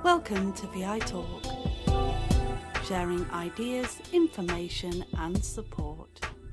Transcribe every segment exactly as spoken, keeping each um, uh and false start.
Welcome to V I Talk, sharing ideas, information and support.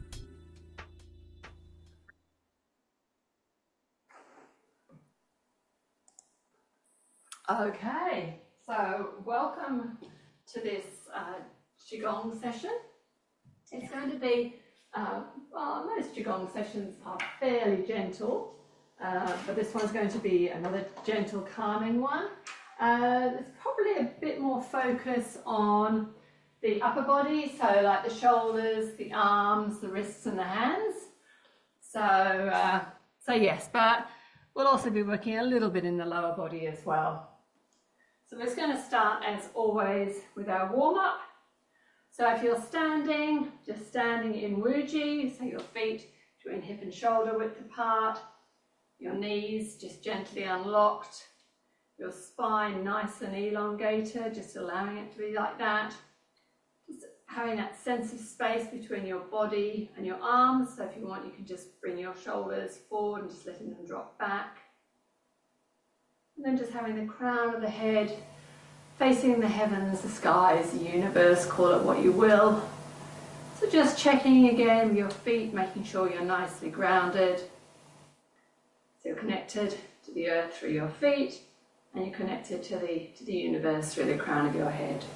Okay, so welcome to this uh, Qigong session. It's going to be, uh, well, most Qigong sessions are fairly gentle, uh, but this one's going to be another gentle, calming one. Uh, there's probably a bit more focus on the upper body, so like the shoulders, the arms, the wrists and the hands. So, uh, so yes, but we'll also be working a little bit in the lower body as well. So we're just going to start, as always, with our warm-up. So if you're standing, just standing in Wuji, so your feet between hip and shoulder width apart, your knees just gently unlocked, your spine nice and elongated, just allowing it to be like that. Just having that sense of space between your body and your arms. So if you want, you can just bring your shoulders forward and just letting them drop back. And then just having the crown of the head facing the heavens, the skies, the universe, call it what you will. So just checking again with your feet, making sure you're nicely grounded. So you're connected to the earth through your feet, and you're connected to the, to the universe through the crown of your head.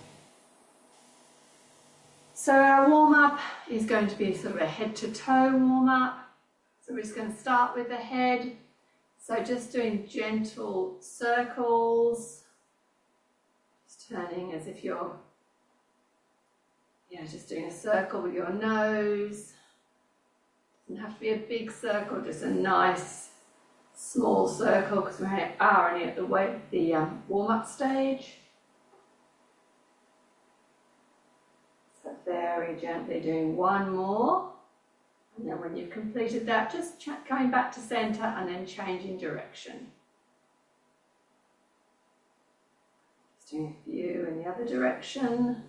So our warm-up is going to be sort of a head-to-toe warm-up. So we're just going to start with the head. So just doing gentle circles, just turning as if you're, yeah, just doing a circle with your nose. Doesn't have to be a big circle, just a nice small circle because we are only at the, weight, the um, warm-up stage. So very gently doing one more. And then when you've completed that, just coming back to centre and then changing direction. Just doing a few in the other direction.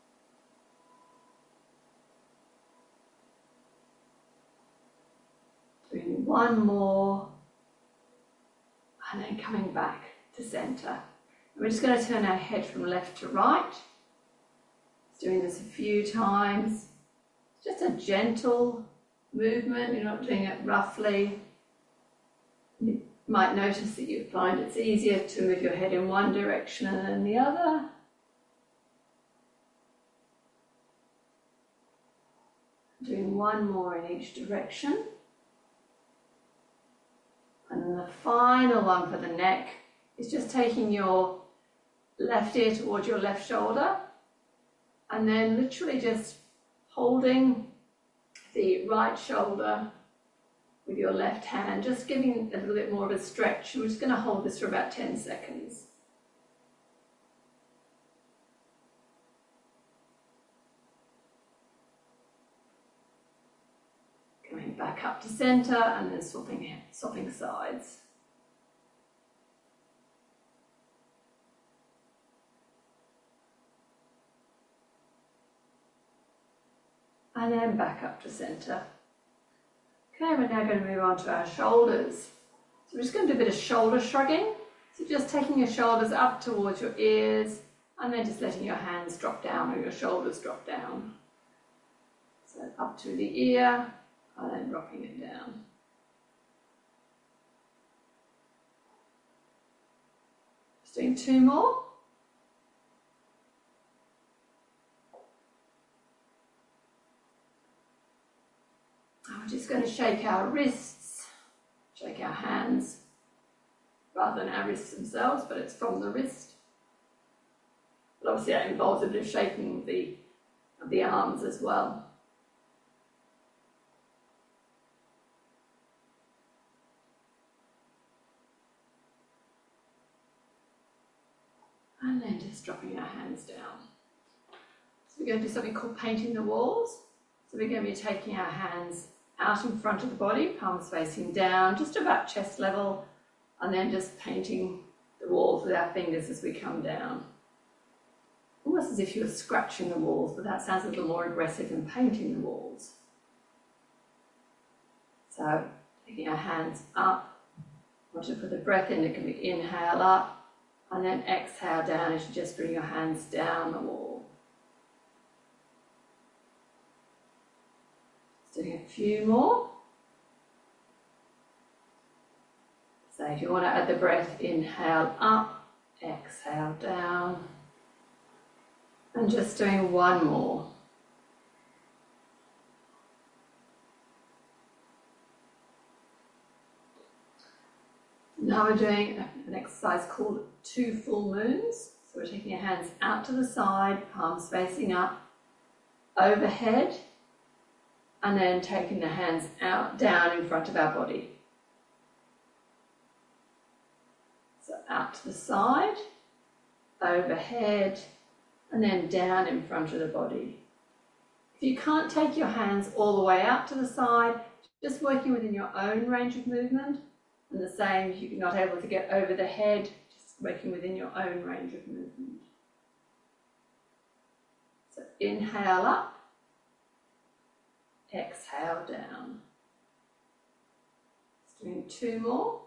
Doing one more. And then coming back to centre. And we're just going to turn our head from left to right. Just doing this a few times. Just a gentle movement, you're not doing it roughly. You might notice that you find it's easier to move your head in one direction and then the other. Doing one more in each direction. And then the final one for the neck is just taking your left ear towards your left shoulder and then literally just holding the right shoulder with your left hand, just giving a little bit more of a stretch. We're just going to hold this for about ten seconds. Coming back up to centre and then swapping, swapping sides. And then back up to centre. Okay, we're now going to move on to our shoulders. So we're just going to do a bit of shoulder shrugging. So just taking your shoulders up towards your ears and then just letting your hands drop down or your shoulders drop down. So up to the ear and then dropping it down. Just doing two more. We're just going to shake our wrists, shake our hands, rather than our wrists themselves, but it's from the wrist. But obviously that involves a bit of shaking of the, of the arms as well. And then just dropping our hands down. So we're going to do something called painting the walls. So we're going to be taking our hands out in front of the body, palms facing down, just about chest level, and then just painting the walls with our fingers as we come down. Almost as if you were scratching the walls, but that sounds a little more aggressive than painting the walls. So taking our hands up, want to put the breath in, it can be inhale up, And then exhale down as you just bring your hands down the wall. Just doing a few more. So if you want to add the breath, inhale up, exhale down. And just doing one more. Now we're doing an exercise called two full moons. So we're taking your hands out to the side, palms facing up, overhead, and then taking the hands out, down in front of our body. So out to the side, overhead, and then down in front of the body. If you can't take your hands all the way out to the side, just working within your own range of movement. And the same, if you're not able to get over the head, just working within your own range of movement. So inhale up, exhale down. Just doing two more.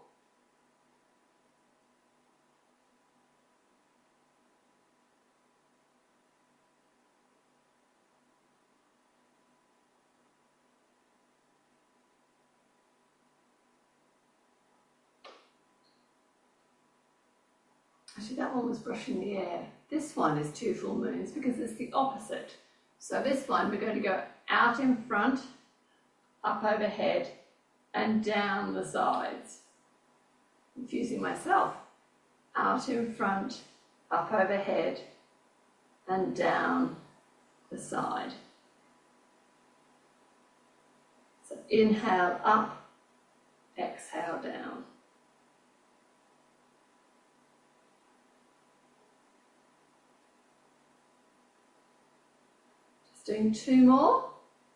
Actually, that one was brushing the air. This one is two full moons because it's the opposite. So this one, we're going to go out in front, up overhead, and down the sides. Confusing myself. Out in front, up overhead, and down the side. So inhale up, exhale down. Doing two more.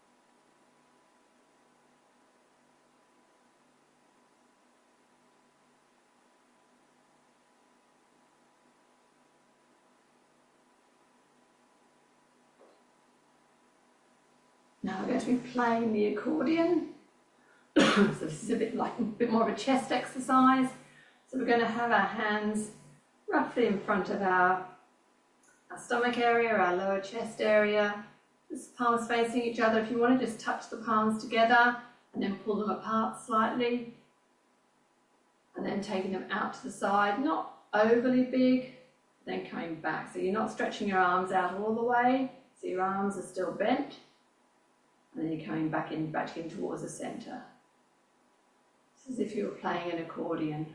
Now we're going to be playing the accordion. So this is a bit like a bit more of a chest exercise. So we're going to have our hands roughly in front of our, our stomach area, our lower chest area. Just palms facing each other. If you want to just touch the palms together and then pull them apart slightly. And then taking them out to the side, not overly big, then coming back. So you're not stretching your arms out all the way, so your arms are still bent. And then you're coming back in, back in towards the centre. It's as if you were playing an accordion.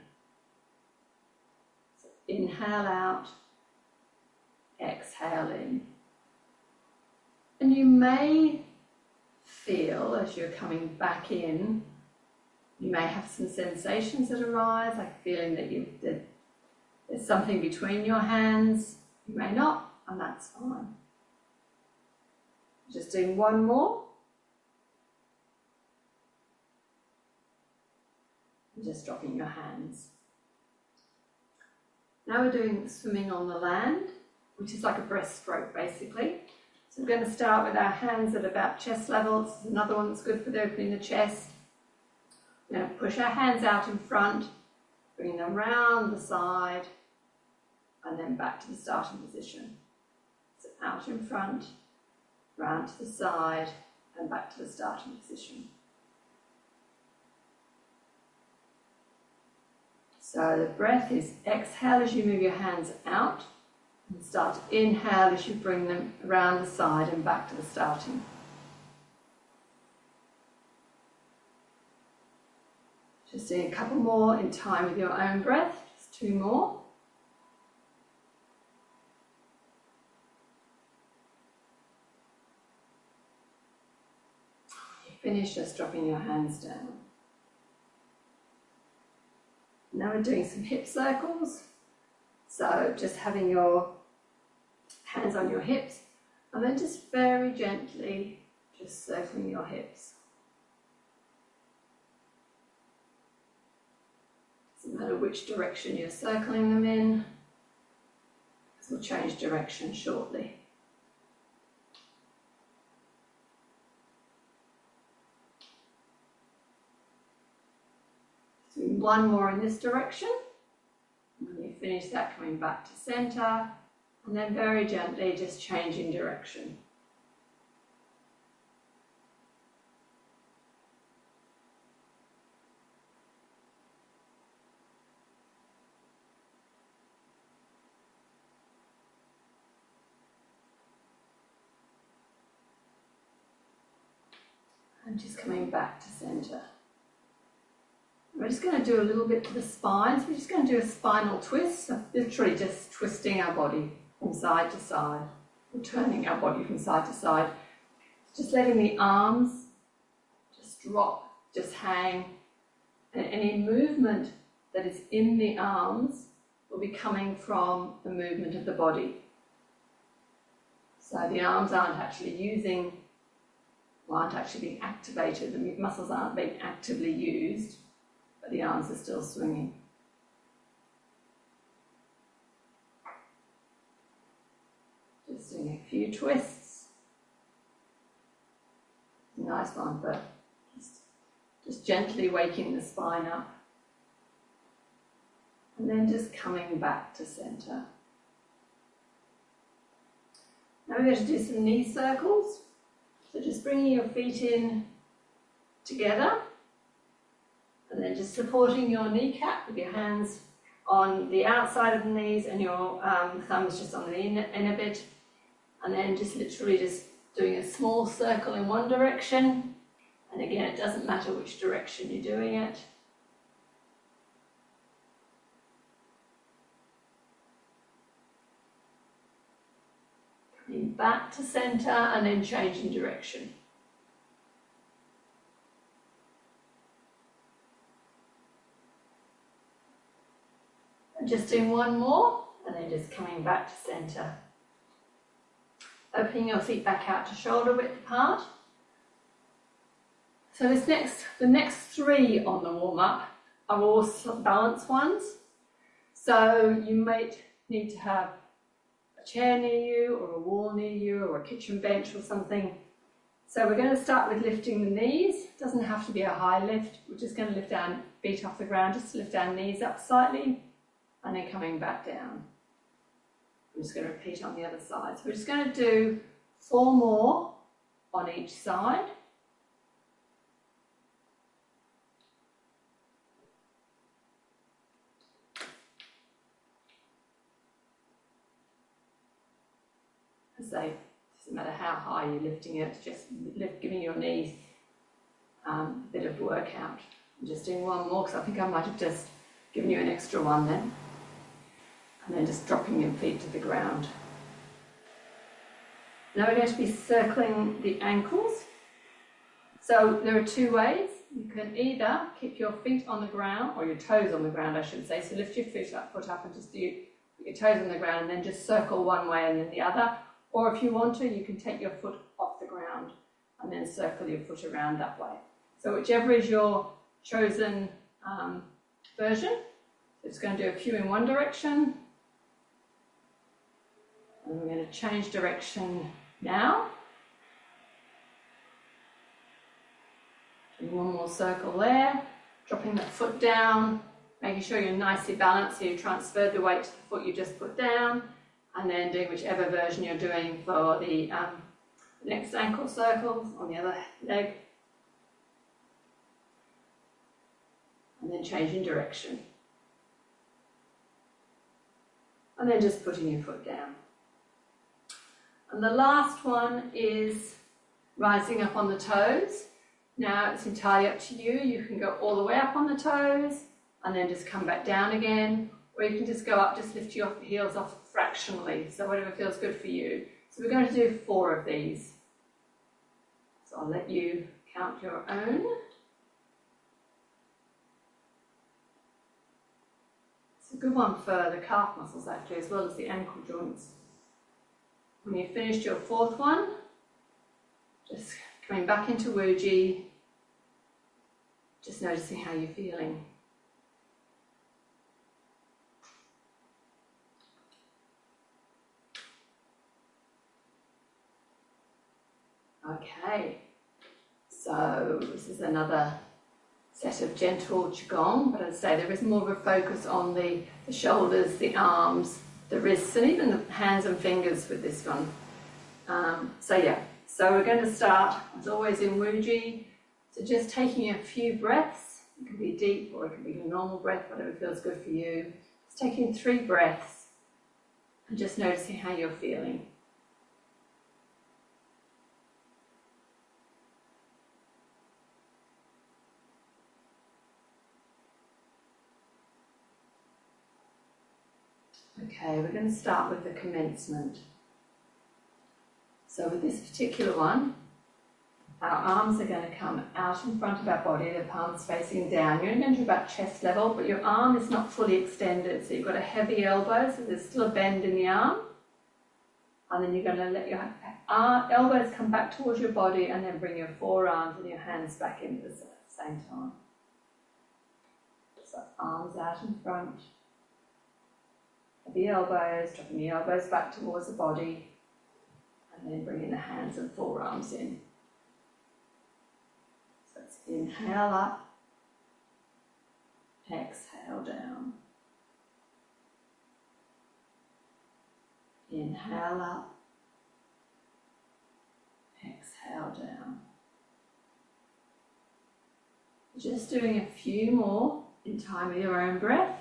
So inhale out, exhale in. And you may feel as you're coming back in, you may have some sensations that arise, like feeling that, you, that there's something between your hands. You may not, and that's fine. Just doing one more. And just dropping your hands. Now we're doing swimming on the land, which is like a breaststroke basically. So we're going to start with our hands at about chest level. This is another one that's good for opening the chest. We're going to push our hands out in front, bring them round the side, and then back to the starting position. So out in front, round to the side, and back to the starting position. So the breath is exhale as you move your hands out. And start to inhale as you bring them around the side and back to the starting. Just doing a couple more in time with your own breath, just two more. You finish just dropping your hands down. Now we're doing some hip circles. So just having your hands on your hips, and then just very gently just circling your hips. Doesn't matter which direction you're circling them in, because we'll change direction shortly. Doing one more in this direction. When you finish that, coming back to centre, and then very gently just changing direction. And just coming back to centre. We're just going to do a little bit to the spine. So we're just going to do a spinal twist, so literally just twisting our body from side to side, or turning our body from side to side. Just letting the arms just drop, just hang, and any movement that is in the arms will be coming from the movement of the body. So the arms aren't actually using, well, aren't actually being activated, the muscles aren't being actively used, but the arms are still swinging. Just doing a few twists. Nice one, but just, just gently waking the spine up. And then just coming back to centre. Now we're going to do some knee circles. So just bringing your feet in together. And then just supporting your kneecap with your hands on the outside of the knees and your um, thumbs just on the inner, inner bit. And then just literally just doing a small circle in one direction. And again, it doesn't matter which direction you're doing it. Coming back to centre and then changing direction. Just doing one more, and then just coming back to centre. Opening your feet back out to shoulder width apart. So this next, the next three on the warm-up are all balance ones. So you might need to have a chair near you, or a wall near you, or a kitchen bench or something. So we're going to start with lifting the knees. It doesn't have to be a high lift. We're just going to lift our feet off the ground, just to lift our knees up slightly. And then coming back down. I'm just going to repeat on the other side. So we're just going to do four more on each side. As I say, it doesn't matter how high you're lifting it, just lift, giving your knees um, a bit of workout. I'm just doing one more because I think I might have just given you an extra one then. And then just dropping your feet to the ground. Now we're going to be circling the ankles. So there are two ways. You can either keep your feet on the ground, or your toes on the ground I should say, so lift your foot up, foot up and just do your toes on the ground and then just circle one way and then the other. Or if you want to, you can take your foot off the ground and then circle your foot around that way. So whichever is your chosen um, version. So it's going to do a few in one direction. And we're going to change direction now. Do one more circle there, dropping the foot down, making sure you're nicely balanced so you transferred the weight to the foot you just put down, and then doing whichever version you're doing for the um, next ankle circle on the other leg. And then changing direction. And then just putting your foot down. And the last one is rising up on the toes. Now it's entirely up to you. You can go all the way up on the toes and then just come back down again. Or you can just go up, just lift your heels off fractionally. So whatever feels good for you. So we're going to do four of these. So I'll let you count your own. It's a good one for the calf muscles actually, as well as the ankle joints. When you've finished your fourth one, just coming back into Wuji, just noticing how you're feeling. Okay, so this is another set of gentle Qigong, but as I say, there is more of a focus on the, the shoulders, the arms, the wrists, and even the hands and fingers with this one. Um, so yeah, so we're going to start, as always, in Wuji. So just taking a few breaths. It can be deep or it can be a normal breath, whatever feels good for you. Just taking three breaths and just noticing how you're feeling. Okay, we're going to start with the commencement. So with this particular one, our arms are going to come out in front of our body, the palms facing down. You're going to about chest level, but your arm is not fully extended. So you've got a heavy elbow, so there's still a bend in the arm. And then you're going to let your elbows come back towards your body and then bring your forearms and your hands back in at the same time. So arms out in front. The elbows, dropping the elbows back towards the body, and then bringing the hands and forearms in. So let's inhale up, exhale down. Inhale up, exhale down. Just doing a few more in time with your own breath.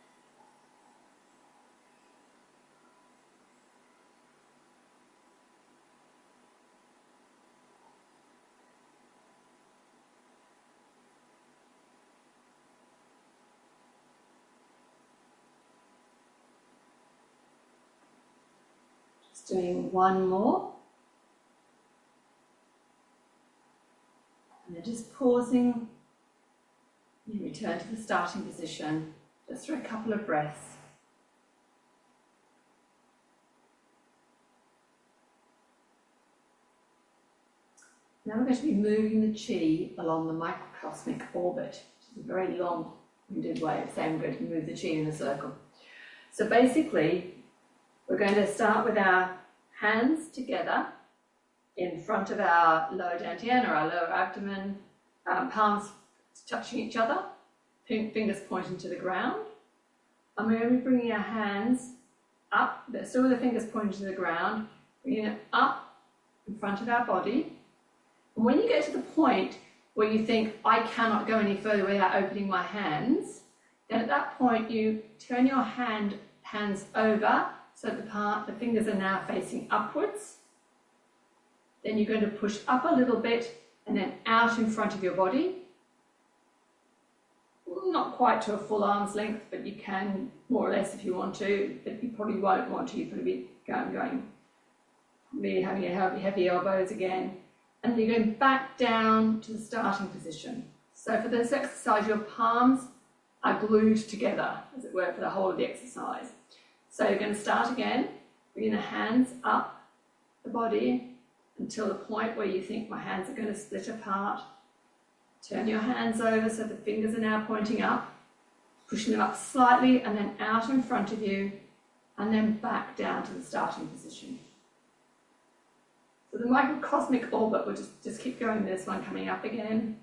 Doing one more, and then just pausing, you return to the starting position just for a couple of breaths. Now we're going to be moving the chi along the microcosmic orbit, which is a very long-winded way of saying we're going to move the chi in a circle. So basically, we're going to start with our hands together in front of our lower dantian or our lower abdomen, um, palms touching each other, fingers pointing to the ground. And we're going to be bringing our hands up, but still with the fingers pointing to the ground, bringing it up in front of our body. And when you get to the point where you think, I cannot go any further without opening my hands, then at that point you turn your hand hands over so the part, the fingers are now facing upwards. Then you're going to push up a little bit and then out in front of your body. Not quite to a full arm's length, but you can more or less if you want to, but you probably won't want to. You'll probably be going, going really having your heavy, heavy elbows again. And then you're going back down to the starting position. So for this exercise, your palms are glued together, as it were, for the whole of the exercise. So you're going to start again, bringing the hands up the body until the point where you think my hands are going to split apart. Turn your hands over so the fingers are now pointing up, pushing them up slightly and then out in front of you, and then back down to the starting position. So the microcosmic orbit will just, just keep going, this one coming up again.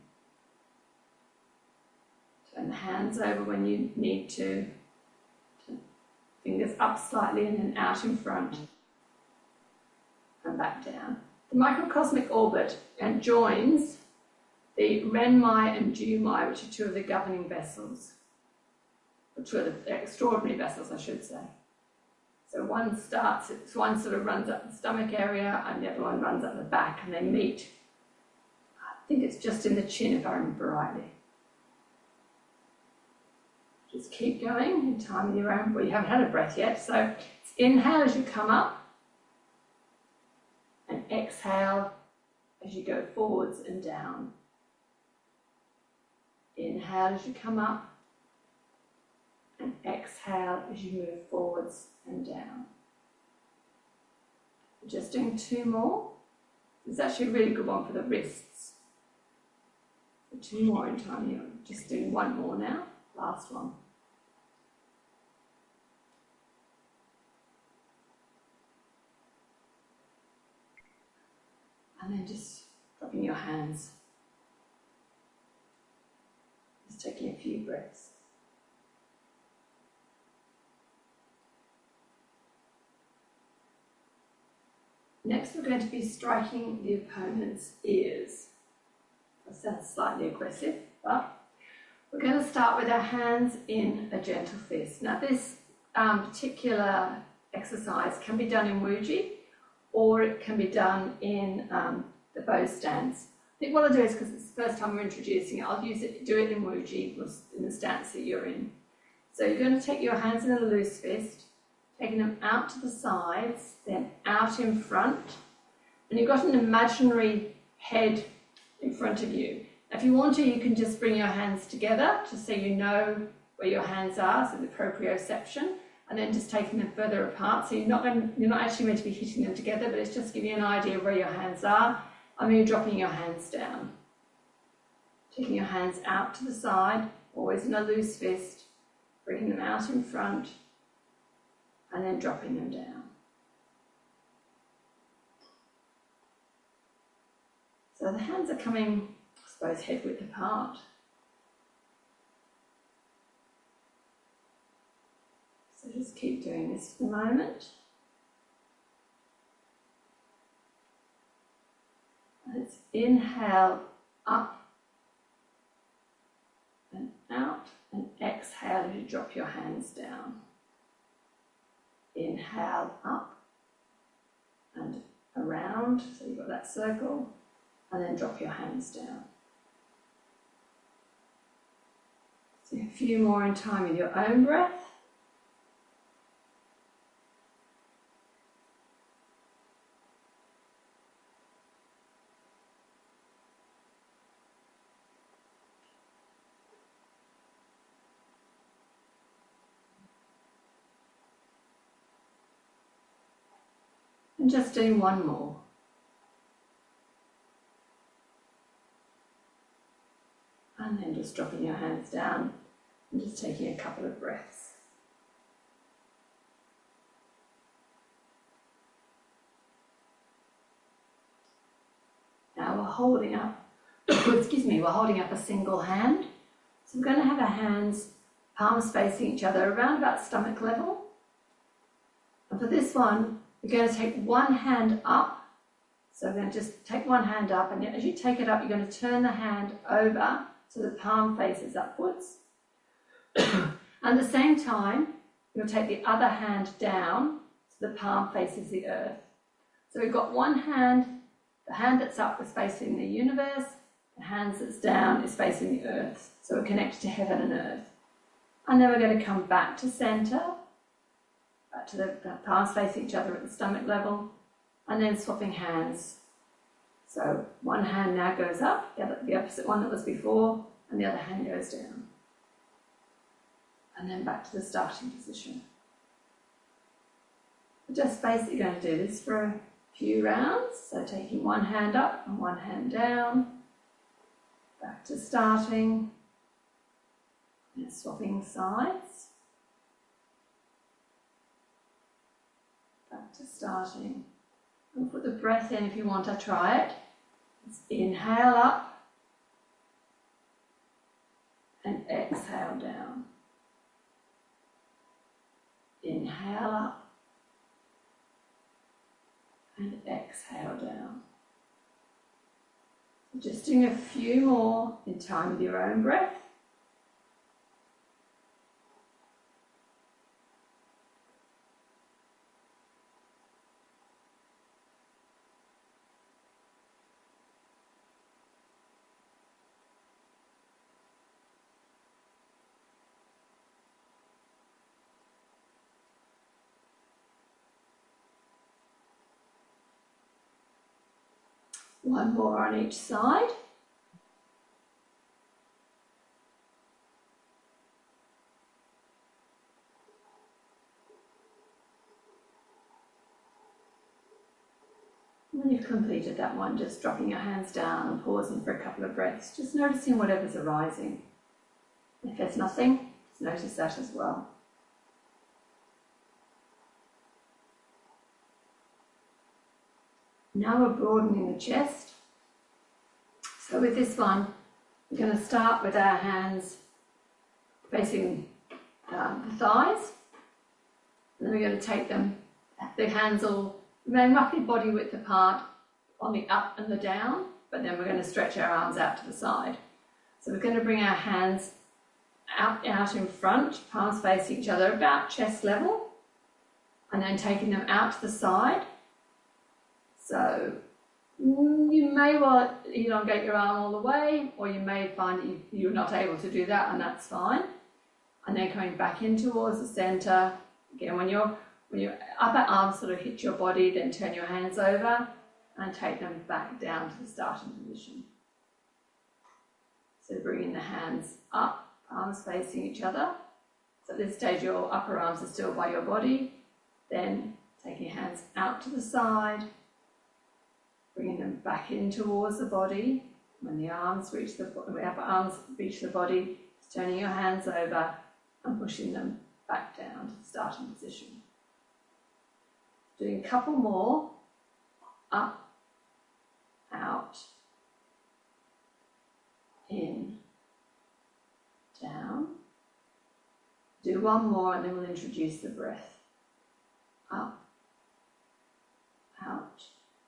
Turn the hands over when you need to. Fingers up slightly and then out in front and back down. The microcosmic orbit and joins the Renmai and Jumai, which are two of the governing vessels, or two of the extraordinary vessels, I should say. So one starts, one sort of runs up the stomach area and the other one runs up the back, and they meet. I think it's just in the chin, if I remember rightly. Just keep going in time with your own. Well, you haven't had a breath yet, so inhale as you come up and exhale as you go forwards and down. Inhale as you come up and exhale as you move forwards and down. We're just doing two more. It's actually a really good one for the wrists. So two more in time here. Just doing one more now. Last one. And then just dropping your hands. Just taking a few breaths. Next, we're going to be striking the opponent's ears. That sounds slightly aggressive, but we're going to start with our hands in a gentle fist. Now, this um, particular exercise can be done in Wuji, or it can be done in um, the bow stance. I think what I'll do is, because it's the first time we're introducing it, I'll use it, do it in Wuji, in the stance that you're in. So you're going to take your hands in a loose fist, taking them out to the sides, then out in front, and you've got an imaginary head in front of you. If you want to, you can just bring your hands together, just so you know where your hands are, so the proprioception, and then just taking them further apart. So you're not going, you're not actually meant to be hitting them together, but it's just giving you an idea of where your hands are, and then you're dropping your hands down. Taking your hands out to the side, always in a loose fist, bringing them out in front, and then dropping them down. So the hands are coming, I suppose, head width apart. So just keep doing this for the moment. Let's inhale up and out, and exhale as you drop your hands down. Inhale up and around, so you've got that circle, and then drop your hands down. So a few more in time with your own breath. And just doing one more. And then just dropping your hands down and just taking a couple of breaths. Now we're holding up, excuse me, we're holding up a single hand. So we're going to have our hands, palms facing each other around about stomach level. And for this one, we're going to take one hand up. So we're going to just take one hand up, and as you take it up, you're going to turn the hand over so the palm faces upwards. And at the same time, you'll take the other hand down so the palm faces the earth. So we've got one hand, the hand that's up is facing the universe, the hand that's down is facing the earth. So we're connected to heaven and earth. And then we're going to come back to centre, back to the, the palms facing each other at the stomach level, and then swapping hands. So one hand now goes up, the, other, the opposite one that was before, and the other hand goes down. And then back to the starting position. We're just basically going to do this for a few rounds. So taking one hand up and one hand down, back to starting, and swapping sides. Back to starting. And put the breath in if you want to try it. Let's inhale up and exhale down. Inhale up and exhale down. Just doing a few more in time with your own breath. One more on each side. When you've completed that one, just dropping your hands down and pausing for a couple of breaths, just noticing whatever's arising. If there's nothing, just notice that as well. Now we're broadening the chest. So with this one, we're going to start with our hands facing um, the thighs. And then we're going to take them, the hands all remain roughly body width apart on the up and the down, but then we're going to stretch our arms out to the side. So we're going to bring our hands out, out in front, palms facing each other about chest level, and then taking them out to the side. So you may well elongate your arm all the way, or you may find that you, you're not able to do that, and that's fine. And then coming back in towards the centre. Again, when, you're, when your upper arms sort of hit your body, then turn your hands over and take them back down to the starting position. So bringing the hands up, palms facing each other. So at this stage, your upper arms are still by your body. Then taking your hands out to the side, bringing them back in towards the body. When the arms reach the, when the upper arms reach the body, just turning your hands over and pushing them back down to the starting position. Doing a couple more. Up, out, in, down. Do one more and then we'll introduce the breath. Up, out,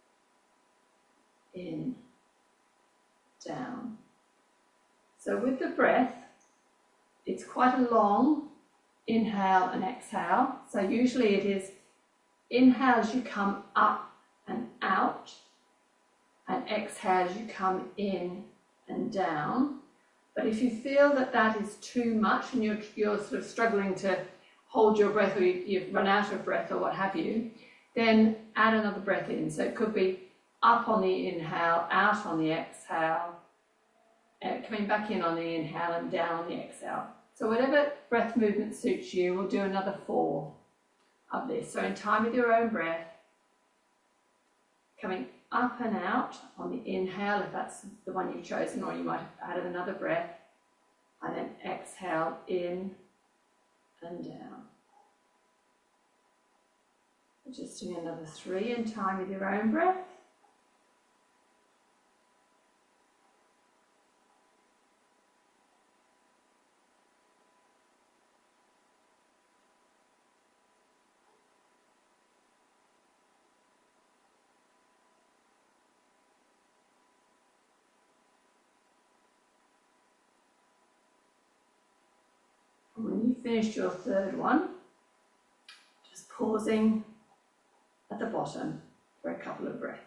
in, down. So with the breath, it's quite a long inhale and exhale. So usually it is inhale as you come up and out, and exhale as you come in and down. But if you feel that that is too much and you're, you're sort of struggling to hold your breath, or you, you've run out of breath or what have you, then add another breath in. So it could be up on the inhale, out on the exhale, uh, coming back in on the inhale and down on the exhale. So whatever breath movement suits you, we'll do another four of this. So in time with your own breath, coming up and out on the inhale, if that's the one you've chosen, or you might have added another breath, and then exhale in and down. Just doing another three in time with your own breath. When you've finished your third one, just pausing at the bottom for a couple of breaths.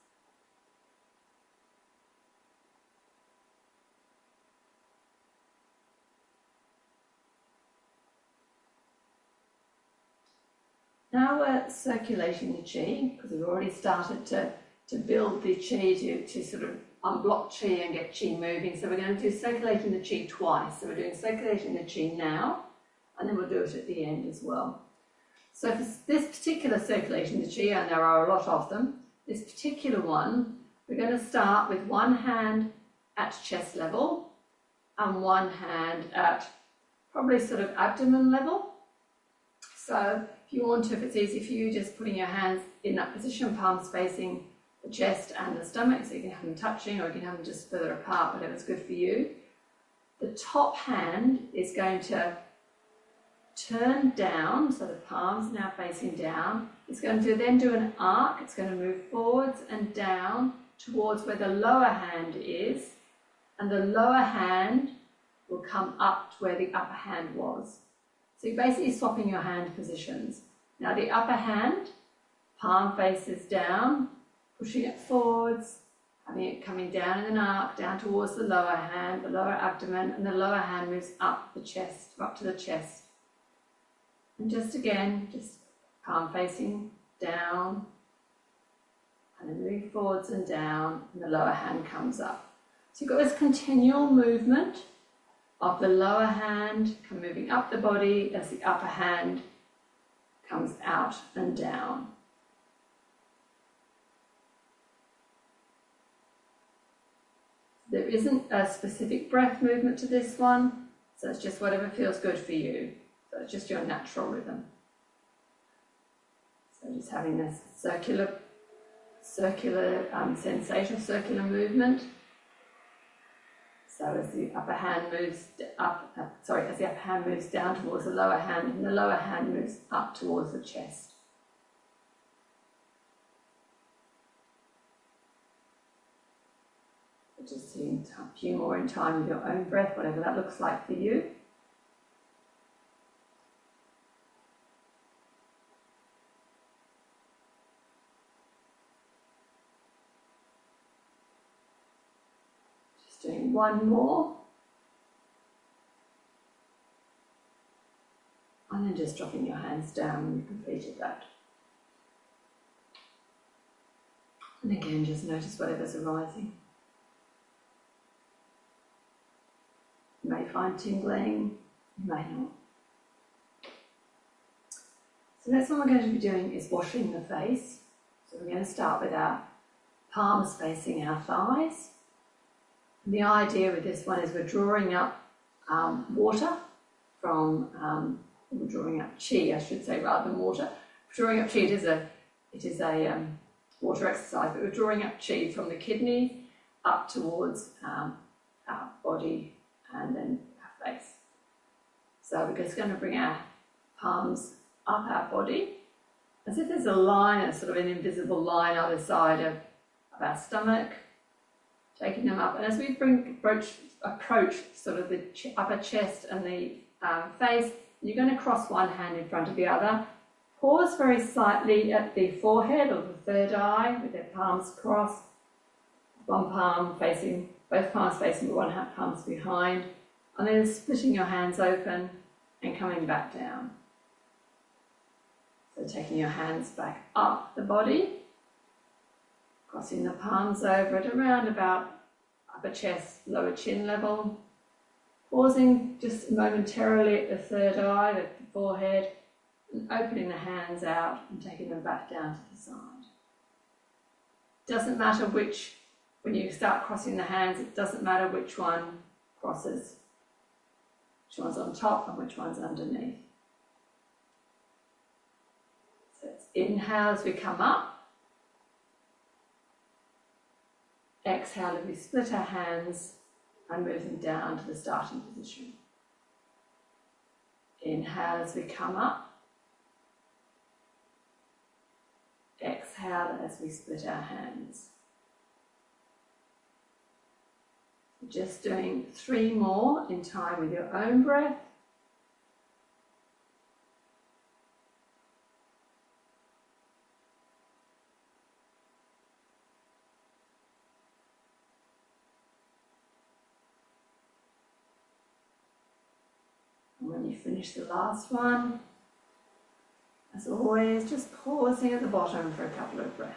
Now we're circulating the chi, because we've already started to, to build the chi, to, to sort of unblock chi and get chi moving. So we're going to do circulating the chi twice. So we're doing circulating the chi now, and then we'll do it at the end as well. So for this particular circulation the chi, and there are a lot of them, this particular one, we're going to start with one hand at chest level and one hand at probably sort of abdomen level. So if you want to, if it's easy for you, just putting your hands in that position, palms facing the chest and the stomach, so you can have them touching, or you can have them just further apart, whatever's good for you. The top hand is going to turn down, so the palms now facing down. It's going to then do an arc. It's going to move forwards and down towards where the lower hand is, and the lower hand will come up to where the upper hand was. So you're basically swapping your hand positions. Now the upper hand, palm faces down, pushing it forwards, having it coming down in an arc, down towards the lower hand, the lower abdomen, and the lower hand moves up the chest, up to the chest. And just again, just palm facing down, and then moving forwards and down, and the lower hand comes up. So you've got this continual movement of the lower hand moving up the body as the upper hand comes out and down. There isn't a specific breath movement to this one, so it's just whatever feels good for you. So it's just your natural rhythm. So just having this circular, circular um, sensation, circular movement. So as the upper hand moves up, uh, sorry, as the upper hand moves down towards the lower hand, and the lower hand moves up towards the chest. Just seeing a few more in time with your own breath, whatever that looks like for you. Just doing one more. And then just dropping your hands down when you've completed that. And again, just notice whatever's arising. You may find tingling, you may not. So next one we're going to be doing is washing the face. So we're going to start with our palms facing our thighs. And the idea with this one is we're drawing up um, water from, um, we're drawing up chi, I should say, rather than water. Drawing up chi, it is a, it is a um, water exercise, but we're drawing up chi from the kidneys up towards um, our body and then our face. So we're just going to bring our palms up our body, as if there's a line, a sort of an invisible line either side of, of our stomach, taking them up. And as we bring approach, approach sort of the ch upper chest and the um, face, you're going to cross one hand in front of the other. Pause very slightly at the forehead or the third eye with their palms crossed, one palm facing, both palms facing, but one hand palms behind, and then splitting your hands open and coming back down. So taking your hands back up the body, crossing the palms over at around about upper chest, lower chin level, pausing just momentarily at the third eye, the forehead, and opening the hands out and taking them back down to the side. Doesn't matter which, when you start crossing the hands, it doesn't matter which one crosses, which one's on top and which one's underneath. So it's inhale as we come up. Exhale as we split our hands and move them down to the starting position. Inhale as we come up. Exhale as we split our hands. Just doing three more in time with your own breath. And when you finish the last one, as always, just pausing at the bottom for a couple of breaths.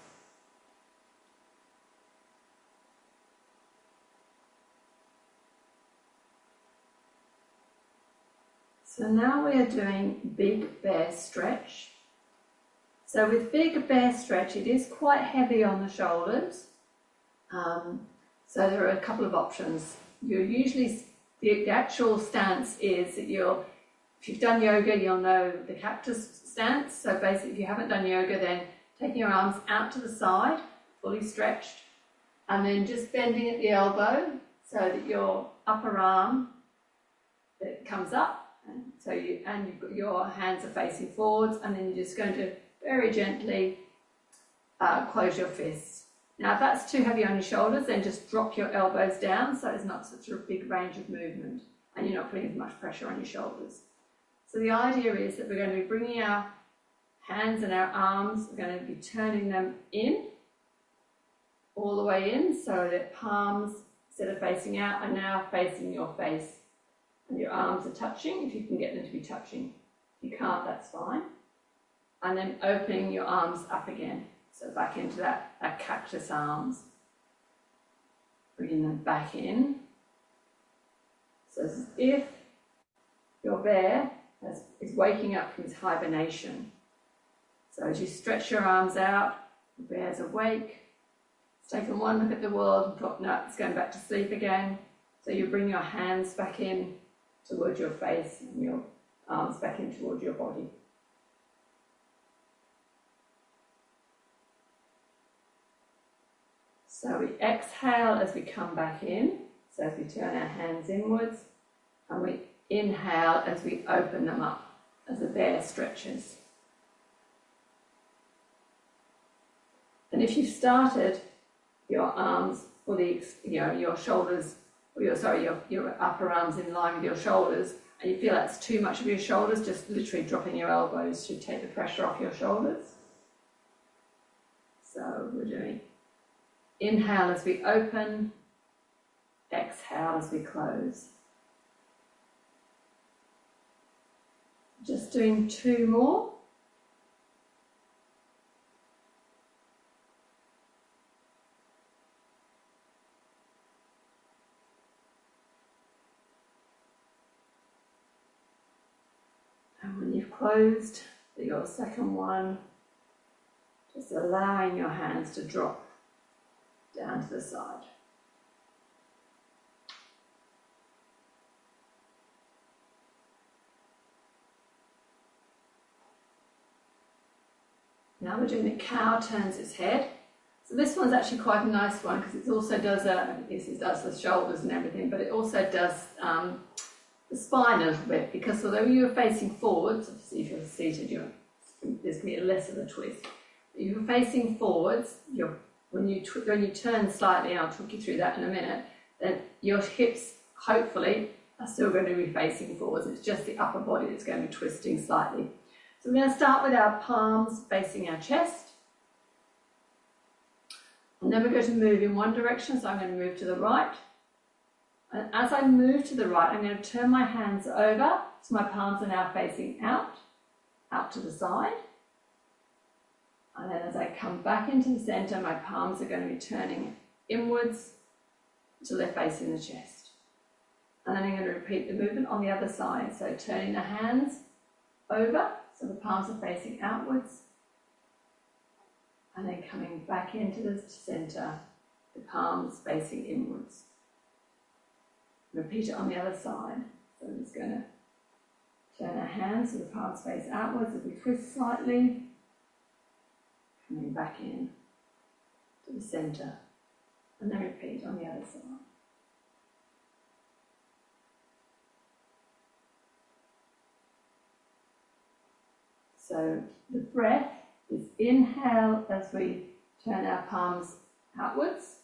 So now we are doing big bear stretch. So with big bear stretch, it is quite heavy on the shoulders. Um, so there are a couple of options. You're usually, the, the actual stance is that you'll, if you've done yoga, you'll know the cactus stance. So basically, if you haven't done yoga, then taking your arms out to the side, fully stretched, and then just bending at the elbow so that your upper arm it comes up. And so you, and you've got your hands are facing forwards, and then you're just going to very gently uh, close your fists. Now, if that's too heavy on your shoulders, then just drop your elbows down so it's not such a big range of movement and you're not putting as much pressure on your shoulders. So the idea is that we're going to be bringing our hands and our arms, we're going to be turning them in, all the way in, so that palms, instead of facing out, are now facing your face. And your arms are touching, if you can get them to be touching. If you can't, that's fine. And then opening your arms up again. So back into that, that cactus arms. Bringing them back in. So as if your bear has, is waking up from his hibernation. So as you stretch your arms out, the bear's awake. It's taken one look at the world and thought, no, it's going back to sleep again. So you bring your hands back in towards your face and your arms back in towards your body. So we exhale as we come back in. So as we turn our hands inwards, and we inhale as we open them up, as the bear stretches. And if you started your arms or the, you know, your shoulders, or your, sorry, your, your upper arms in line with your shoulders, and you feel that's too much of your shoulders, just literally dropping your elbows to take the pressure off your shoulders. So we're doing inhale as we open, exhale as we close. Just doing two more. And when you've closed your second one, just allowing your hands to drop down to the side. Now we're doing the cow turns its head. So this one's actually quite a nice one because it also does a, yes, it does the shoulders and everything, but it also does um, the spine a little bit, because although you're facing forwards, obviously if you're seated, you're, there's going to be less of a twist. If you're facing forwards, you're, when you tw when you turn slightly, and I'll talk you through that in a minute, then your hips hopefully are still going to be facing forwards. It's just the upper body that's going to be twisting slightly. So we're going to start with our palms facing our chest. And then we're going to move in one direction, so I'm going to move to the right. And as I move to the right, I'm going to turn my hands over, so my palms are now facing out, out to the side. And then as I come back into the centre, my palms are going to be turning inwards until they're facing the chest. And then I'm going to repeat the movement on the other side, so turning the hands over, so the palms are facing outwards, and then coming back into the centre, the palms facing inwards. Repeat it on the other side. So I'm just going to turn our hands so the palms face outwards as we twist slightly, coming back in to the centre, and then repeat on the other side. So the breath is inhale as we turn our palms outwards,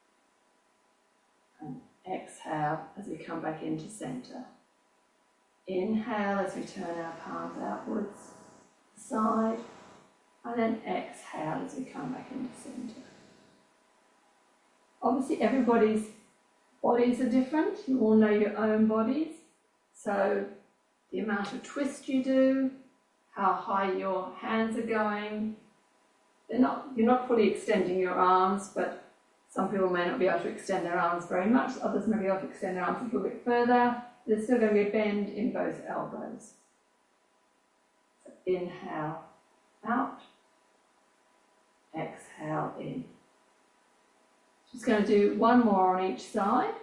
and exhale as we come back into centre. Inhale as we turn our palms outwards, side, and then exhale as we come back into centre. Obviously everybody's bodies are different. You all know your own bodies. So the amount of twist you do, how high your hands are going. They're not, you're not fully extending your arms, but some people may not be able to extend their arms very much. Others may be able to extend their arms a little bit further. There's still going to be a bend in both elbows. So inhale out, exhale in. Just going to do one more on each side.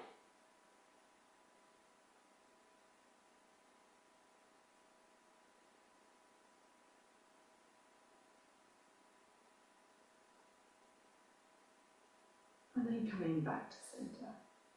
And then coming back to centre.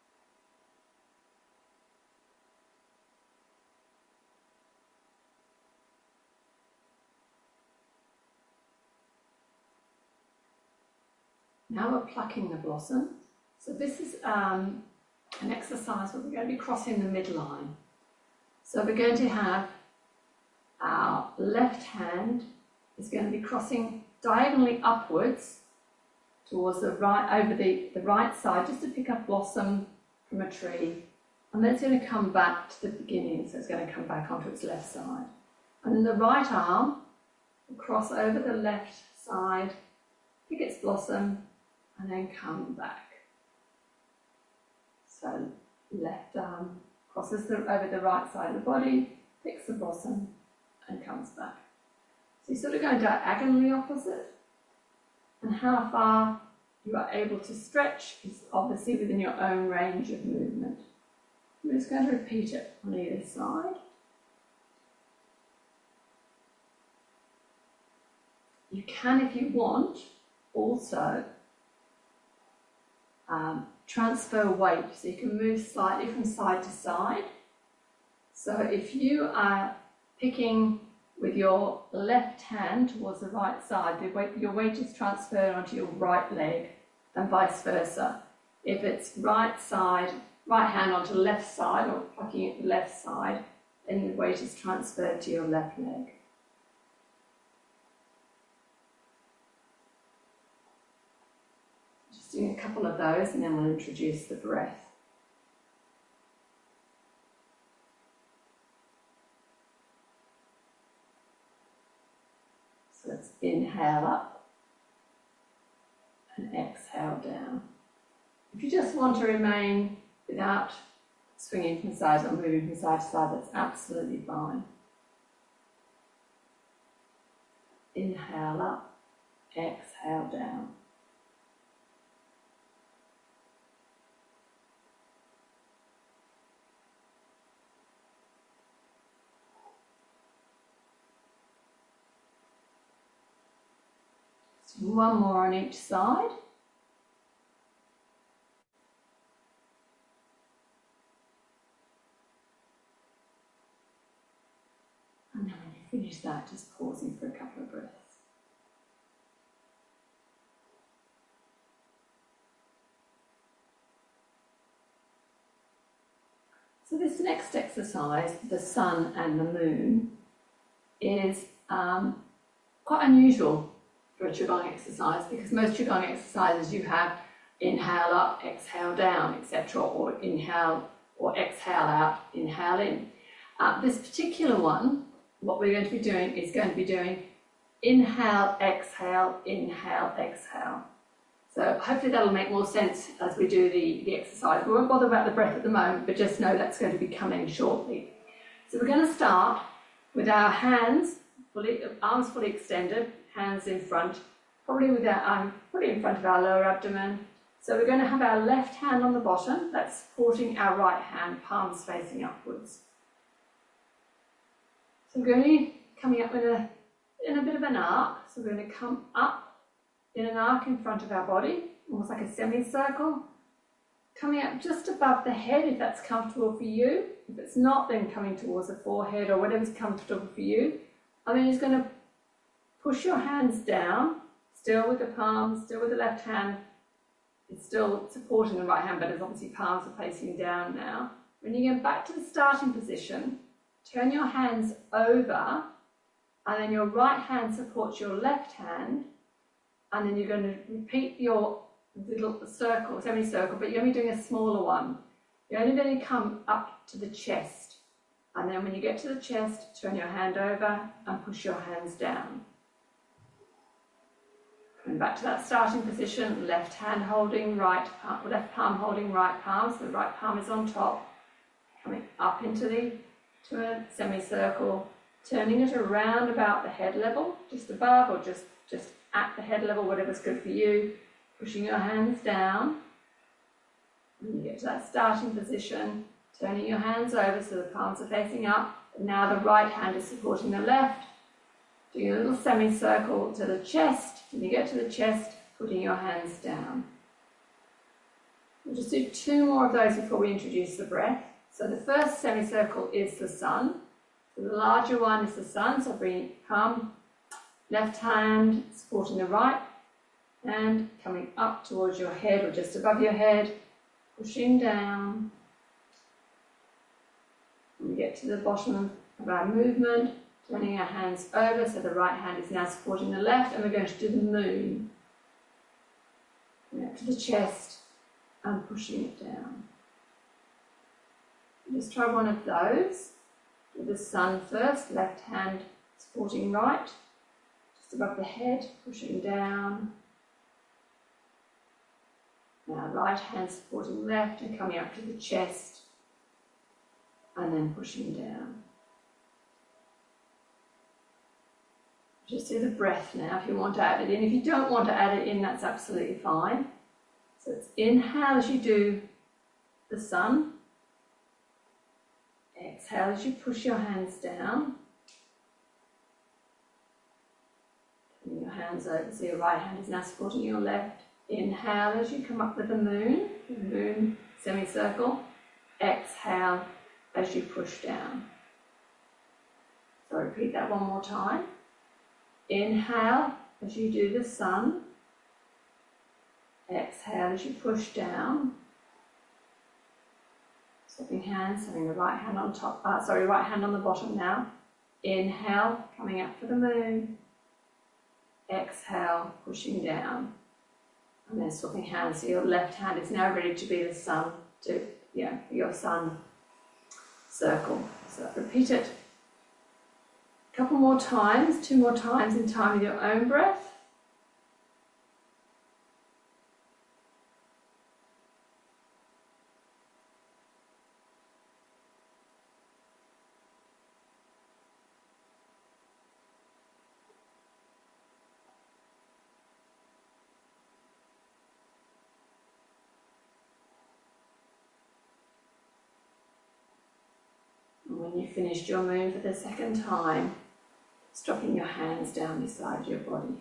Now we're plucking the blossom. So this is um, an exercise where we're going to be crossing the midline. So we're going to have our left hand is going to be crossing diagonally upwards towards the right, over the, the right side, just to pick up blossom from a tree. And then it's going to come back to the beginning, so it's going to come back onto its left side. And then the right arm will cross over the left side, pick its blossom, and then come back. So left arm crosses the, over the right side of the body, picks the blossom, and comes back. So you're sort of going diagonally opposite. And how far you are able to stretch is obviously within your own range of movement. I'm just going to repeat it on either side. You can, if you want, also um, transfer weight, so you can move slightly from side to side. So if you are picking with your left hand towards the right side, the weight, your weight is transferred onto your right leg, and vice versa. If it's right side, right hand onto left side, or plucking at the left side, then the weight is transferred to your left leg. Just doing a couple of those, and then we'll introduce the breath. So let's inhale up and exhale down. If you just want to remain without swinging from side or moving from side to side, that's absolutely fine. Inhale up, exhale down. So one more on each side. And then when you finish that, just pausing for a couple of breaths. So this next exercise, the sun and the moon, is um, quite unusual for a Qigong exercise, because most Qigong exercises you have inhale up, exhale down, et cetera, or inhale or exhale out, inhale in. Uh, this particular one, what we're going to be doing is going to be doing inhale, exhale, inhale, exhale. So hopefully that'll make more sense as we do the, the exercise. We won't bother about the breath at the moment, but just know that's going to be coming shortly. So we're going to start with our hands, fully, arms fully extended, hands in front, probably with our arm probably in front of our lower abdomen. So we're going to have our left hand on the bottom, that's supporting our right hand, palms facing upwards. So we're going to be coming up in a, in a bit of an arc. So we're going to come up in an arc in front of our body, almost like a semicircle, coming up just above the head if that's comfortable for you. If it's not, then coming towards the forehead or whatever's comfortable for you. And then you're just going to push your hands down, still with the palms, still with the left hand. It's still supporting the right hand, but it's obviously palms are facing down now. When you get back to the starting position, turn your hands over, and then your right hand supports your left hand, and then you're going to repeat your little circle, semicircle, but you're only doing a smaller one. You're only going to come up to the chest, and then when you get to the chest, turn your hand over and push your hands down. Coming back to that starting position, left hand holding right palm, left palm holding right palm, so the right palm is on top, coming up into the to a semicircle, turning it around about the head level, just above or just, just at the head level, whatever's good for you, pushing your hands down. When you get to that starting position, turning your hands over so the palms are facing up. Now the right hand is supporting the left, doing a little semicircle to the chest. When you get to the chest, putting your hands down. We'll just do two more of those before we introduce the breath. So the first semicircle is the sun. So the larger one is the sun, so bring palm, left hand supporting the right hand, coming up towards your head or just above your head, pushing down. When we get to the bottom of our movement, turning our hands over, so the right hand is now supporting the left, and we're going to do the moon. Up to the chest and pushing it down. Just try one of those. Do the sun first, left hand supporting right, just above the head, pushing down. Now right hand supporting left and coming up to the chest, and then pushing down. Just do the breath now if you want to add it in. If you don't want to add it in, that's absolutely fine. So it's inhale as you do the sun. Exhale as you push your hands down. Turning your hands over so your right hand is now supporting your left. Inhale as you come up with the moon, the moon semicircle. Exhale as you push down. So repeat that one more time. Inhale as you do the sun. Exhale as you push down. Swapping hands, having the right hand on top, uh, sorry, right hand on the bottom now. Inhale, coming up for the moon. Exhale, pushing down. And then swapping hands, so your left hand is now ready to be the sun, to, yeah, your sun circle. So repeat it a couple more times, two more times in time with your own breath. When you've finished your moon for the second time, dropping your hands down beside your body.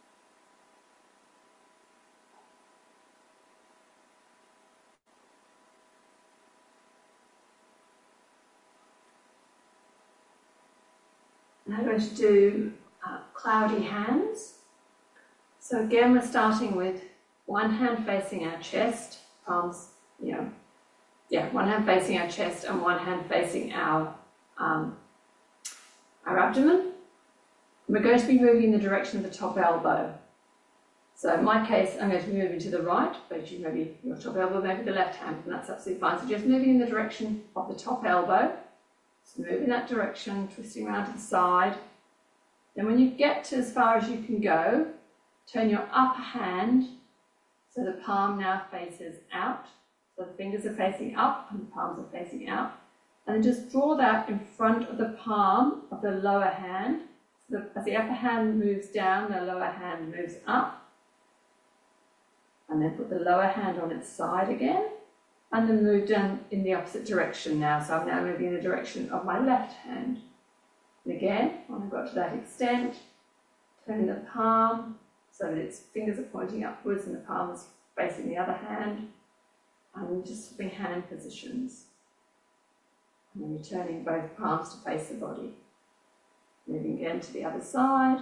Now I'm going to do uh, cloudy hands. So again, we're starting with one hand facing our chest, palms, you know, yeah, one hand facing our chest and one hand facing our, um, our abdomen. We're going to be moving in the direction of the top elbow. So in my case, I'm going to be moving to the right, but you maybe your top elbow, maybe the left hand, and that's absolutely fine. So just moving in the direction of the top elbow. So move in that direction, twisting around to the side. Then when you get to as far as you can go, turn your upper hand so the palm now faces out. So the fingers are facing up and the palms are facing out. And then just draw that in front of the palm of the lower hand. So the, as the upper hand moves down, the lower hand moves up. And then put the lower hand on its side again. And then move down in the opposite direction now. So I'm now moving in the direction of my left hand. And again, when I've got to that extent, turn the palm so that its fingers are pointing upwards and the palm is facing the other hand. And just swapping hand positions. And then returning both palms to face the body. Moving again to the other side.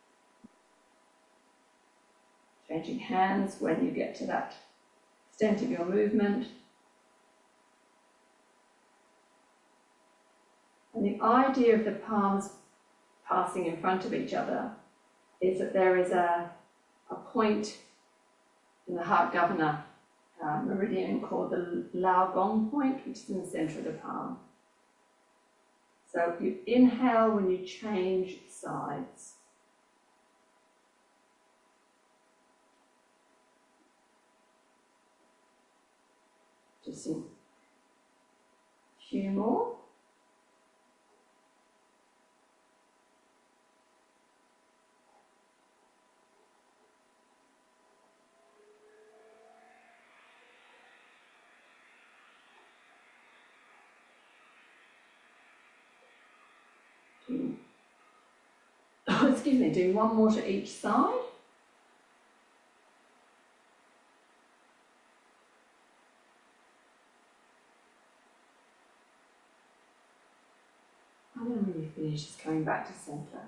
Changing hands when you get to that extent of your movement. And the idea of the palms passing in front of each other is that there is a, a point in the heart governor uh, meridian called the Lao Gong point, which is in the centre of the palm. So you inhale when you change sides. Just a few more. Oh, excuse me, doing one more to each side. And then when you finish, just coming back to centre.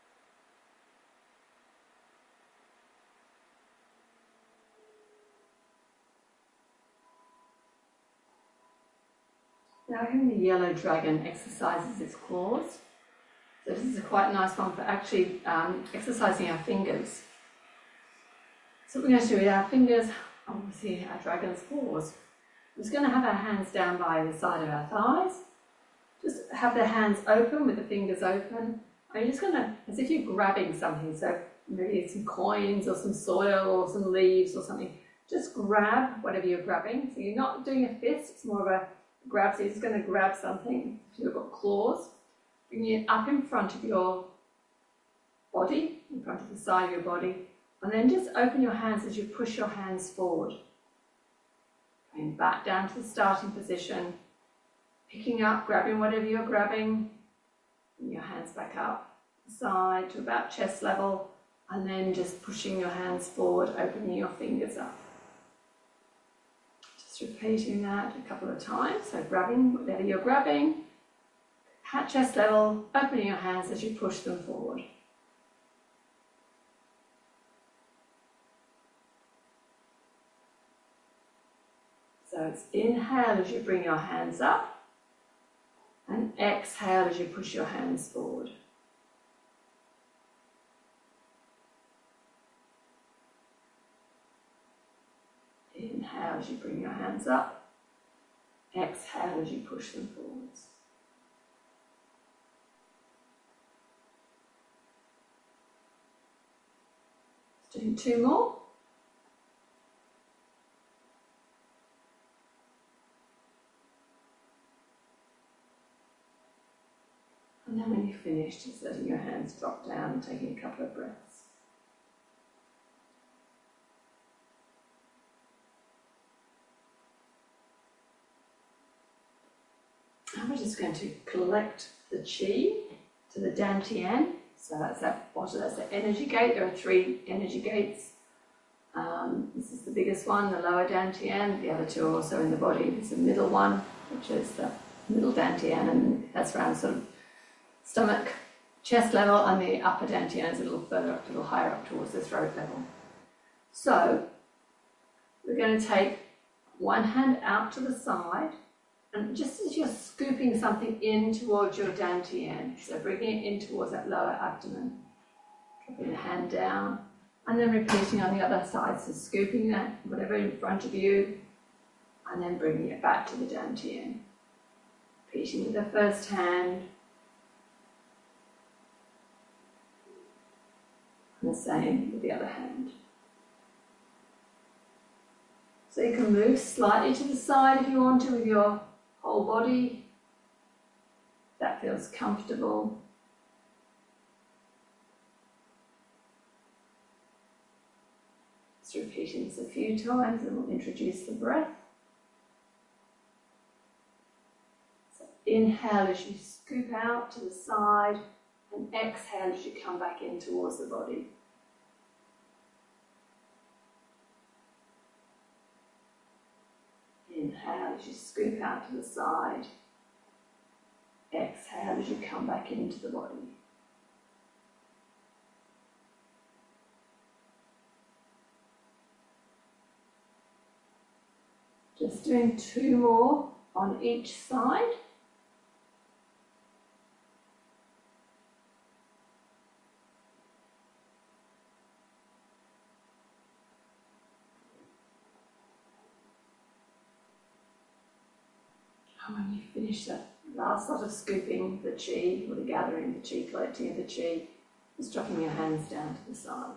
Now here the yellow dragon exercises its claws. So this is a quite nice one for actually um, exercising our fingers. So what we're going to do with our fingers, obviously our dragon's claws. We're just going to have our hands down by the side of our thighs. Just have the hands open with the fingers open. And you're just going to, as if you're grabbing something, so maybe some coins or some soil or some leaves or something. Just grab whatever you're grabbing. So you're not doing a fist, it's more of a grab. So you're just going to grab something. If you've got claws, bring it up in front of your body, in front of the side of your body, and then just open your hands as you push your hands forward. Going back down to the starting position, picking up, grabbing whatever you're grabbing, bring your hands back up, side to about chest level, And then just pushing your hands forward, opening your fingers up. Just repeating that a couple of times. So grabbing whatever you're grabbing, at chest level, opening your hands as you push them forward. So it's inhale as you bring your hands up, and exhale as you push your hands forward. Inhale as you bring your hands up, exhale as you push them forwards. Doing two more. And then when you finish, just letting your hands drop down and taking a couple of breaths. And we're just going to collect the chi to the dantian. So that's that bottom, that's the energy gate. There are three energy gates. Um, this is the biggest one, the lower dantian. The other two are also in the body. There's the middle one, which is the middle dantian, and that's around sort of stomach, chest level, and the upper dantian is a little further up, a little higher up towards the throat level. So we're going to take one hand out to the side, and just as you're scooping something in towards your dantian, so bringing it in towards that lower abdomen, dropping the hand down, and then repeating on the other side, so scooping that, whatever in front of you, and then bringing it back to the dantian. Repeating with the first hand, and the same with the other hand. So you can move slightly to the side if you want to with your whole body. That feels comfortable. Just repeating this a few times and we'll introduce the breath. So inhale as you scoop out to the side, and exhale as you come back in towards the body. Inhale as you scoop out to the side. Exhale as you come back into the body. Just doing two more on each side. And when you finish that last lot of scooping the chi, or the gathering the chi, collecting of the chi, just dropping your hands down to the side.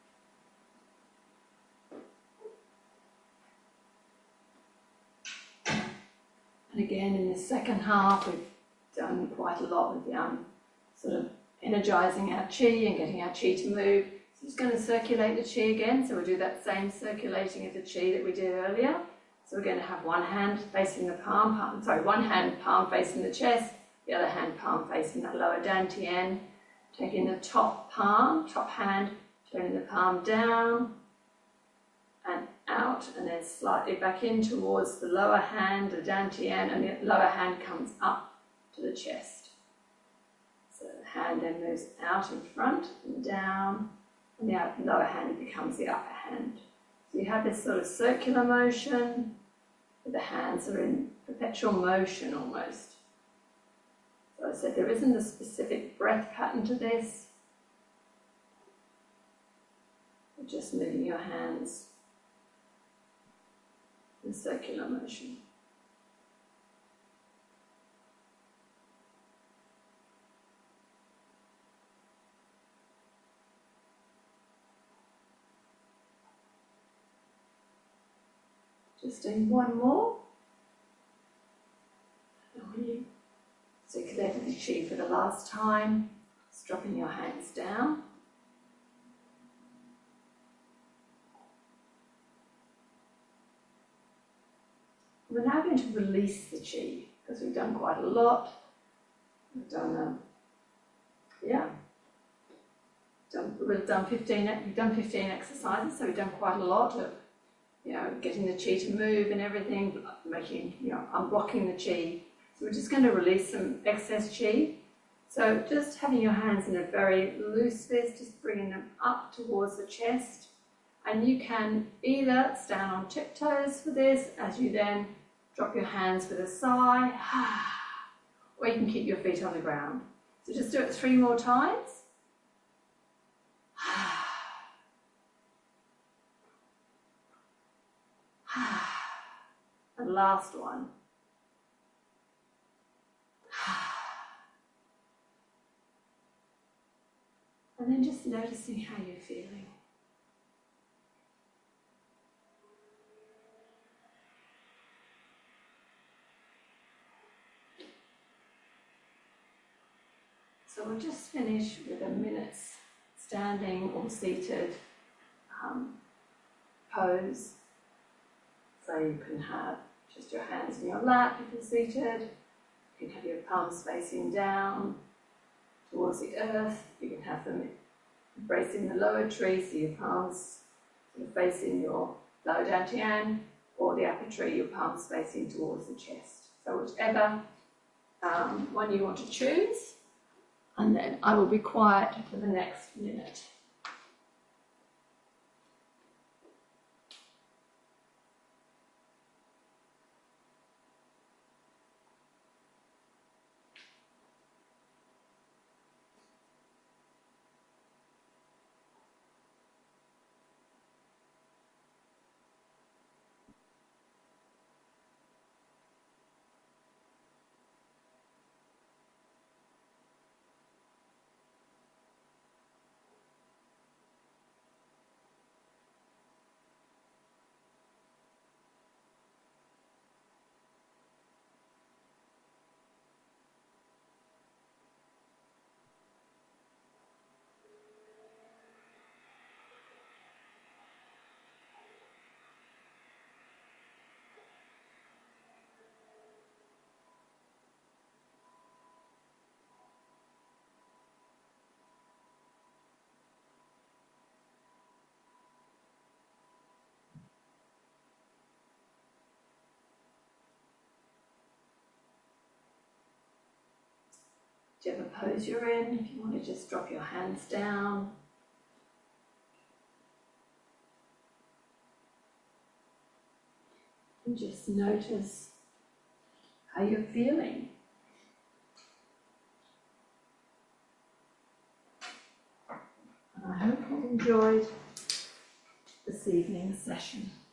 And again, in the second half, we've done quite a lot with um, sort of energizing our chi and getting our chi to move. So just going to circulate the chi again. So we'll do that same circulating of the chi that we did earlier. So we're going to have one hand facing the palm, palm, sorry, one hand palm facing the chest, the other hand palm facing that lower dantian. Taking the top palm, top hand, turning the palm down and out, and then slightly back in towards the lower hand, the dantian, and the lower hand comes up to the chest. So the hand then moves out in front and down, and the lower hand becomes the upper hand. So you have this sort of circular motion, but the hands are in perpetual motion almost. So I said there isn't a specific breath pattern to this. You're just moving your hands in circular motion. Just doing one more. And when you circulated the chi for the last time, just dropping your hands down. We're now going to release the chi, because we've done quite a lot. We've done, um, yeah, done, we've done fifteen, we've done fifteen exercises, so we've done quite a lot of, you know, getting the chi to move and everything, making, you know, unblocking the chi. So we're just going to release some excess chi. So just having your hands in a very loose fist, just bringing them up towards the chest. And you can either stand on tiptoes for this, as you then drop your hands with a sigh, or you can keep your feet on the ground. So just do it three more times. And last one. And then just noticing how you're feeling. So we'll just finish with a minute's standing or seated um, pose. So you can have just your hands in your lap if you're seated. You can have your palms facing down towards the earth. You can have them embracing the lower tree, so your palms sort of facing your lower dantian, or the upper tree, your palms facing towards the chest. So whichever um, one you want to choose. And then I will be quiet for the next minute. Whichever pose you're in, if you want to just drop your hands down. And just notice how you're feeling. And I hope you've enjoyed this evening's session.